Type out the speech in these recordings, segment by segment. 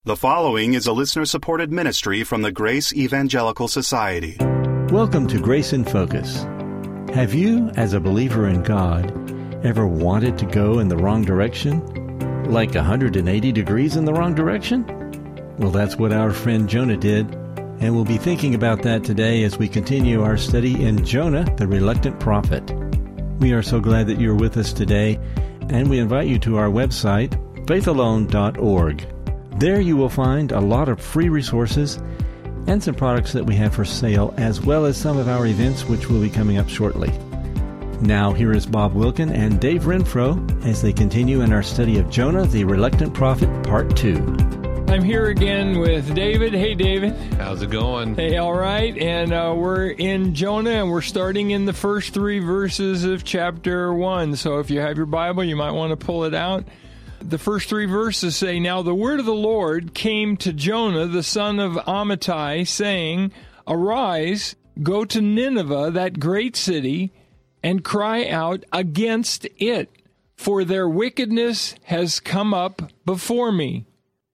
The following is a listener-supported ministry from the Grace Evangelical Society. Welcome to Grace in Focus. Have you, as a believer in God, ever wanted to go in the wrong direction? Like 180 degrees in the wrong direction? Well, that's what our friend Jonah did, and we'll be thinking about that today as we continue our study in Jonah, the Reluctant Prophet. We are so glad that you're with us today, and we invite you to our website, faithalone.org. There you will find a lot of free resources and some products that we have for sale, as well as some of our events which will be coming up shortly. Now, here is Bob Wilkin and Dave Renfro as they continue in our study of Jonah, the Reluctant Prophet, Part 2. I'm here again with David. Hey, David. How's it going? Hey, all right. And we're in Jonah, and we're starting in the first 3 verses of chapter 1. So if you have your Bible, you might want to pull it out. The first 3 verses say, "Now the word of the Lord came to Jonah, the son of Amittai, saying, Arise, go to Nineveh, that great city, and cry out against it, for their wickedness has come up before me."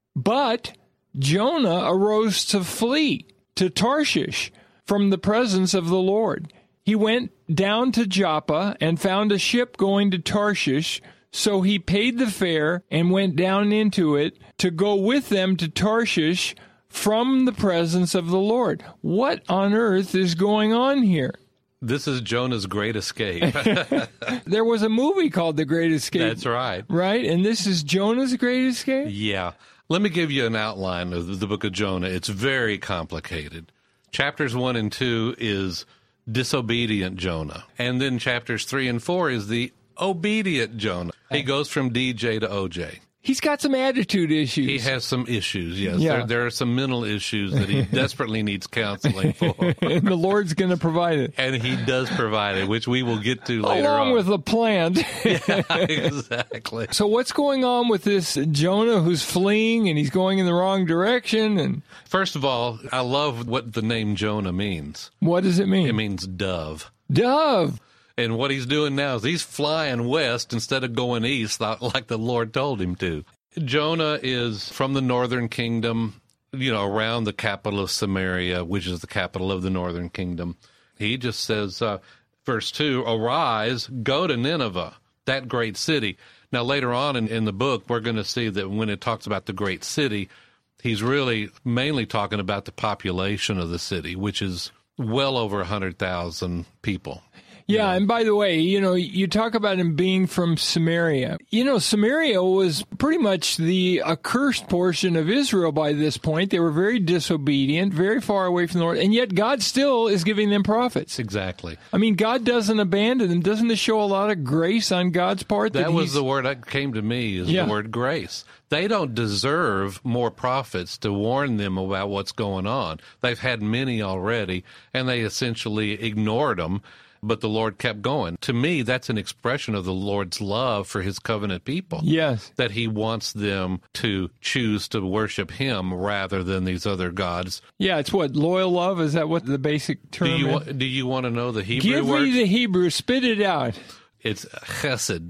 But Jonah arose to flee to Tarshish from the presence of the Lord. He went down to Joppa and found a ship going to Tarshish. So he paid the fare and went down into it to go with them to Tarshish from the presence of the Lord. What on earth is going on here? This is Jonah's great escape. There was a movie called The Great Escape. That's right. Right? And this is Jonah's great escape? Yeah. Let me give you an outline of the book of Jonah. It's very complicated. Chapters 1 and 2 is disobedient Jonah. And then chapters 3 and 4 is the obedient Jonah. He goes from DJ to OJ. He's got some attitude issues. He has some issues, yes. Yeah. There are some mental issues that he desperately needs counseling for. And the Lord's going to provide it. And he does provide it, which we will get to later on. Along with the plant. Yeah, exactly. So what's going on with this Jonah who's fleeing and he's going in the wrong direction? And First of all, I love what the name Jonah means. what does it mean? It means dove. Dove. And what he's doing now is he's flying west instead of going east like the Lord told him to. Jonah is from the northern kingdom, around the capital of Samaria, which is the capital of the northern kingdom. He just says, verse 2, "Arise, go to Nineveh, that great city." Now, later on in the book, we're going to see that when it talks about the great city, he's really mainly talking about the population of the city, which is well over 100,000 people. Yeah, and by the way, you talk about him being from Samaria. Samaria was pretty much the accursed portion of Israel by this point. They were very disobedient, very far away from the Lord, and yet God still is giving them prophets. Exactly. I mean, God doesn't abandon them. Doesn't it show a lot of grace on God's part? That was the word that came to me, is the word grace. They don't deserve more prophets to warn them about what's going on. They've had many already, and they essentially ignored them. But the Lord kept going. To me, that's an expression of the Lord's love for his covenant people. Yes. That he wants them to choose to worship him rather than these other gods. Yeah, it's what? Loyal love? Is that what the basic term is? Do you want to know the Hebrew Give word? me the Hebrew. Spit it out. It's chesed.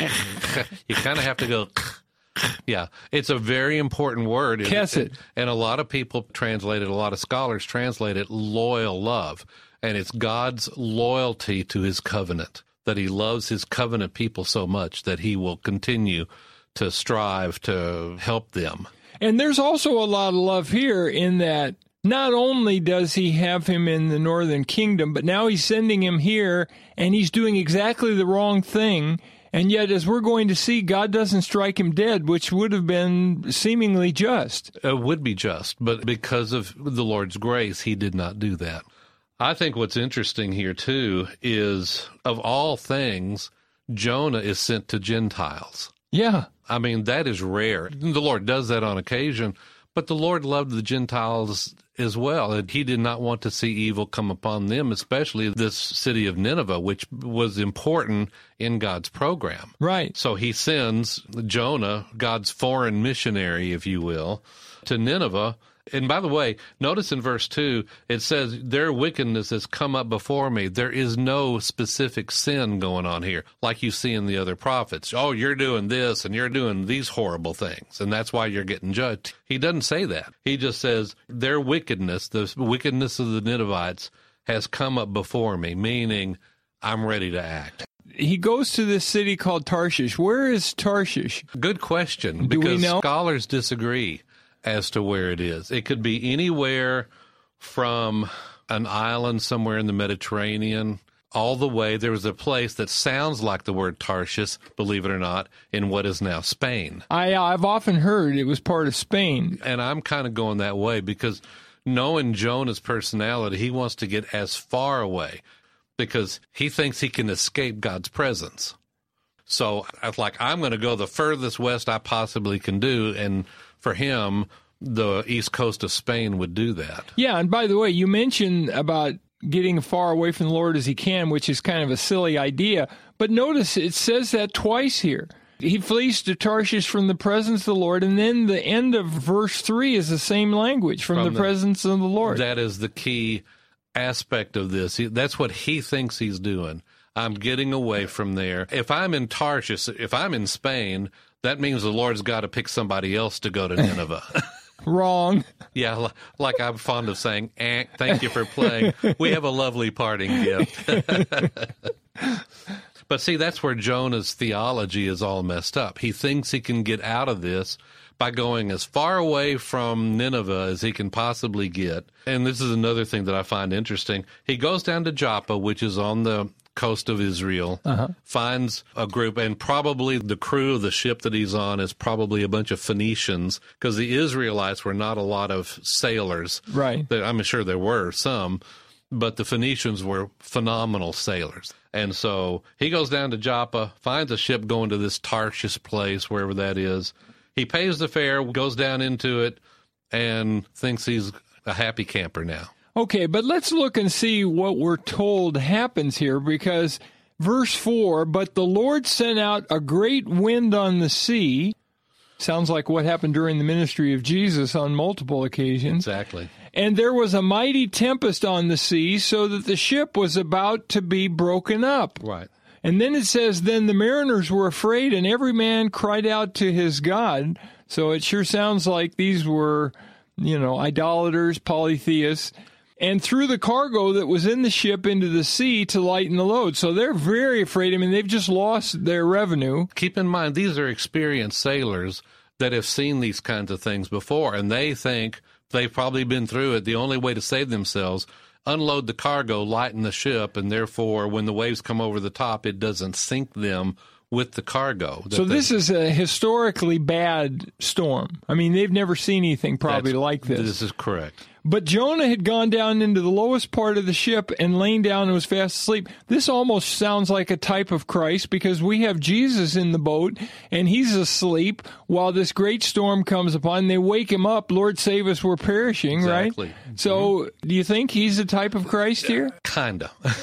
You kind of have to go... Yeah, it's a very important word. Chesed. And a lot of people translate it, a lot of scholars translate it loyal love. And it's God's loyalty to his covenant, that he loves his covenant people so much that he will continue to strive to help them. And there's also a lot of love here in that not only does he have him in the northern kingdom, but now he's sending him here, and he's doing exactly the wrong thing. And yet, as we're going to see, God doesn't strike him dead, which would have been seemingly just. It would be just, but because of the Lord's grace, he did not do that. I think what's interesting here, too, is of all things, Jonah is sent to Gentiles. Yeah. I mean, that is rare. The Lord does that on occasion, but the Lord loved the Gentiles as well, and he did not want to see evil come upon them, especially this city of Nineveh, which was important in God's program. Right. So he sends Jonah, God's foreign missionary, if you will, to Nineveh, And by the way, notice in verse 2, it says, their wickedness has come up before me. There is no specific sin going on here, like you see in the other prophets. Oh, you're doing this and you're doing these horrible things, and that's why you're getting judged. He doesn't say that. He just says, their wickedness, the wickedness of the Ninevites, has come up before me, meaning I'm ready to act. He goes to this city called Tarshish. Where is Tarshish? Good question, Do we because know? scholars disagree as to where it is. It could be anywhere from an island somewhere in the Mediterranean all the way. There was a place that sounds like the word Tarshish, believe it or not, in what is now Spain. I've often heard it was part of Spain. And I'm kind of going that way because knowing Jonah's personality, he wants to get as far away because he thinks he can escape God's presence. So I'm going to go the furthest west I possibly can do, and for him, the east coast of Spain would do that. Yeah, and by the way, you mentioned about getting far away from the Lord as he can, which is kind of a silly idea. But notice it says that twice here. He flees to Tarshish from the presence of the Lord, and then the end of verse 3 is the same language, from the presence of the Lord. That is the key aspect of this. That's what he thinks he's doing. I'm getting away from there. If I'm in Tarshish, if I'm in Spain, that means the Lord's got to pick somebody else to go to Nineveh. Wrong. Yeah, like I'm fond of saying, thank you for playing. We have a lovely parting gift. But see, that's where Jonah's theology is all messed up. He thinks he can get out of this by going as far away from Nineveh as he can possibly get. And this is another thing that I find interesting. He goes down to Joppa, which is on the coast of Israel, finds a group, and probably the crew of the ship that he's on is probably a bunch of Phoenicians, because the Israelites were not a lot of sailors. Right. I'm sure there were some, but the Phoenicians were phenomenal sailors. And so he goes down to Joppa, finds a ship going to this Tarshish place, wherever that is. He pays the fare, goes down into it, and thinks he's a happy camper now. Okay, but let's look and see what we're told happens here, because verse 4, but the Lord sent out a great wind on the sea. Sounds like what happened during the ministry of Jesus on multiple occasions. Exactly. And there was a mighty tempest on the sea, so that the ship was about to be broken up. Right. And then it says, then the mariners were afraid, and every man cried out to his God. So it sure sounds like these were, idolaters, polytheists, and threw the cargo that was in the ship into the sea to lighten the load. So they're very afraid. I mean, they've just lost their revenue. Keep in mind, these are experienced sailors that have seen these kinds of things before, and they think they've probably been through it. The only way to save themselves, unload the cargo, lighten the ship, and therefore when the waves come over the top, it doesn't sink them with the cargo. So this is a historically bad storm. I mean, they've never seen anything probably like this. This is correct. But Jonah had gone down into the lowest part of the ship and lain down and was fast asleep. This almost sounds like a type of Christ, because we have Jesus in the boat and he's asleep while this great storm comes upon. They wake him up. Lord save us, we're perishing, Exactly. Right? So do you think he's a type of Christ here? Kind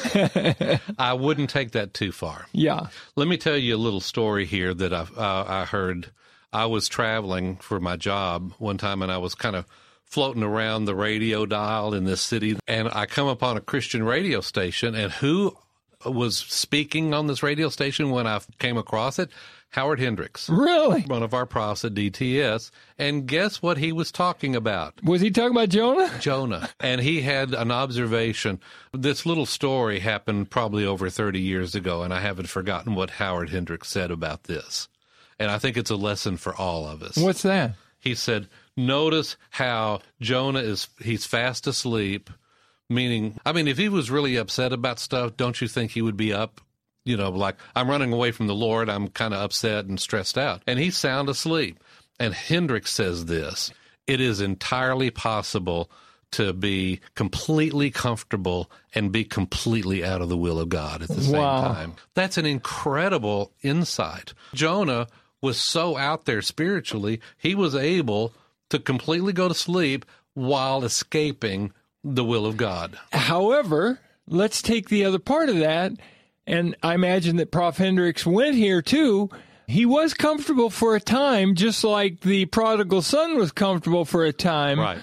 of. I wouldn't take that too far. Yeah. Let me tell you a little story here that I heard. I was traveling for my job one time, and I was kind of floating around the radio dial in this city, and I come upon a Christian radio station, and who was speaking on this radio station when I came across it? Howard Hendricks. Really? One of our profs at DTS. And guess what he was talking about? Was he talking about Jonah? Jonah. And he had an observation. This little story happened probably over 30 years ago, and I haven't forgotten what Howard Hendricks said about this. And I think it's a lesson for all of us. What's that? He said, notice how Jonah he's fast asleep, meaning, if he was really upset about stuff, don't you think he would be up? Like, I'm running away from the Lord, I'm kind of upset and stressed out. And he's sound asleep. And Hendricks says this, it is entirely possible to be completely comfortable and be completely out of the will of God at the same time. That's an incredible insight. Jonah was so out there spiritually, he was able to completely go to sleep while escaping the will of God. However, let's take the other part of that, and I imagine that Prof. Hendricks went here too. He was comfortable for a time, just like the prodigal son was comfortable for a time. Right.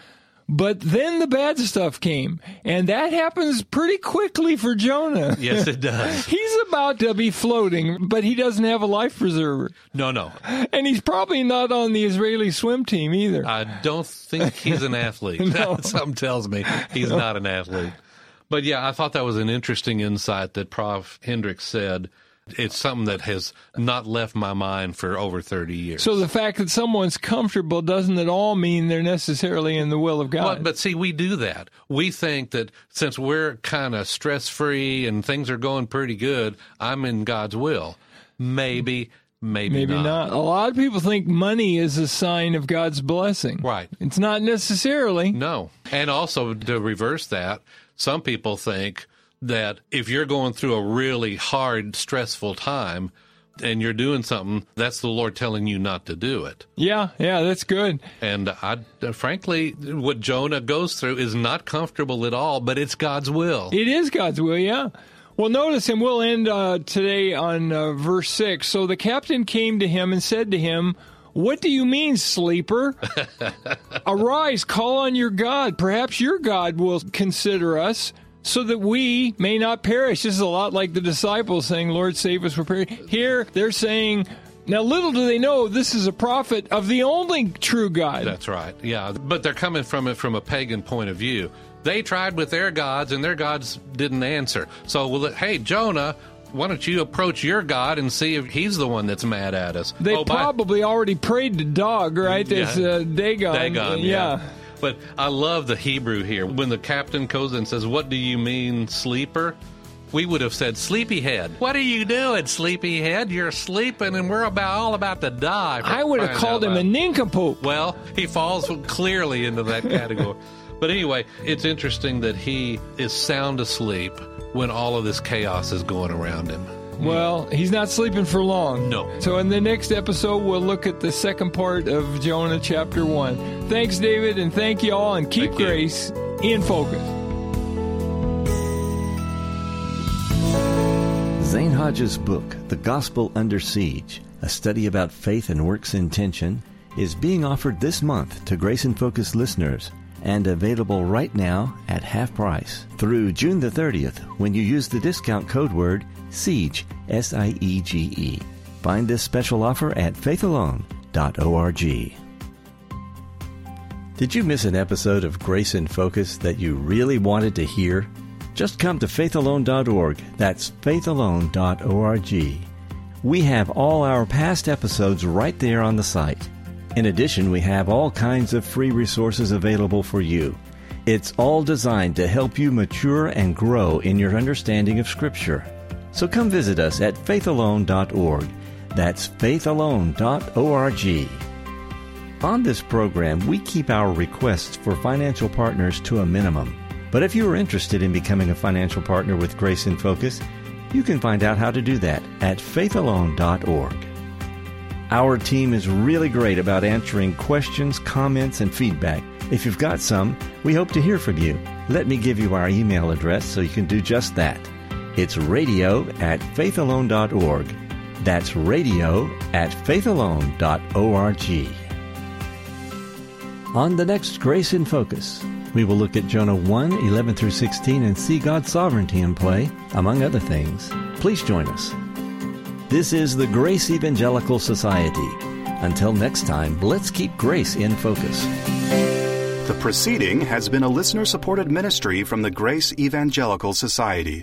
But then the bad stuff came, and that happens pretty quickly for Jonah. Yes, it does. He's about to be floating, but he doesn't have a life preserver. No. And he's probably not on the Israeli swim team either. I don't think he's an athlete. No. Something tells me he's not an athlete. But yeah, I thought that was an interesting insight that Prof. Hendricks said. It's something that has not left my mind for over 30 years. So the fact that someone's comfortable doesn't at all mean they're necessarily in the will of God. But see, we do that. We think that since we're kind of stress-free and things are going pretty good, I'm in God's will. Maybe not. A lot of people think money is a sign of God's blessing. Right. It's not necessarily. No. And also, to reverse that, some people think that if you're going through a really hard, stressful time and you're doing something, that's the Lord telling you not to do it. Yeah, that's good. And frankly, what Jonah goes through is not comfortable at all, but it's God's will. It is God's will, yeah. Well, notice, and we'll end today on verse 6. So the captain came to him and said to him, "What do you mean, sleeper? Arise, call on your God. Perhaps your God will consider us, so that we may not perish." This is a lot like the disciples saying, "Lord, save us from perishing." Here, they're saying, now little do they know, this is a prophet of the only true God. That's right, yeah. But they're coming from it from a pagan point of view. They tried with their gods, and their gods didn't answer. So, hey, Jonah, why don't you approach your God and see if he's the one that's mad at us? They probably already prayed to Dog, right? There's Dagon. Dagon, yeah. But I love the Hebrew here. When the captain goes and says, "What do you mean, sleeper?" We would have said, "Sleepyhead. What are you doing, sleepyhead? You're sleeping and we're all about to die." I would have called him a nincompoop. Well, he falls clearly into that category. But anyway, it's interesting that he is sound asleep when all of this chaos is going around him. Well, he's not sleeping for long. No. So in the next episode, we'll look at the second part of Jonah chapter 1. Thanks, David, and thank you all, and keep Grace in focus. Zane Hodges' book, The Gospel Under Siege, a study about faith and works in tension, is being offered this month to Grace in Focus listeners and available right now at half price through June the 30th when you use the discount code word SIEGE, SIEGE. Find this special offer at faithalone.org. Did you miss an episode of Grace in Focus that you really wanted to hear? Just come to faithalone.org. That's faithalone.org. We have all our past episodes right there on the site. In addition, we have all kinds of free resources available for you. It's all designed to help you mature and grow in your understanding of Scripture. So come visit us at faithalone.org. That's faithalone.org. On this program, we keep our requests for financial partners to a minimum. But if you are interested in becoming a financial partner with Grace in Focus, you can find out how to do that at faithalone.org. Our team is really great about answering questions, comments, and feedback. If you've got some, we hope to hear from you. Let me give you our email address so you can do just that. It's radio@faithalone.org. That's radio@faithalone.org. On the next Grace in Focus, we will look at Jonah 1:11-16 and see God's sovereignty in play, among other things. Please join us. This is the Grace Evangelical Society. Until next time, let's keep Grace in focus. The proceeding has been a listener-supported ministry from the Grace Evangelical Society.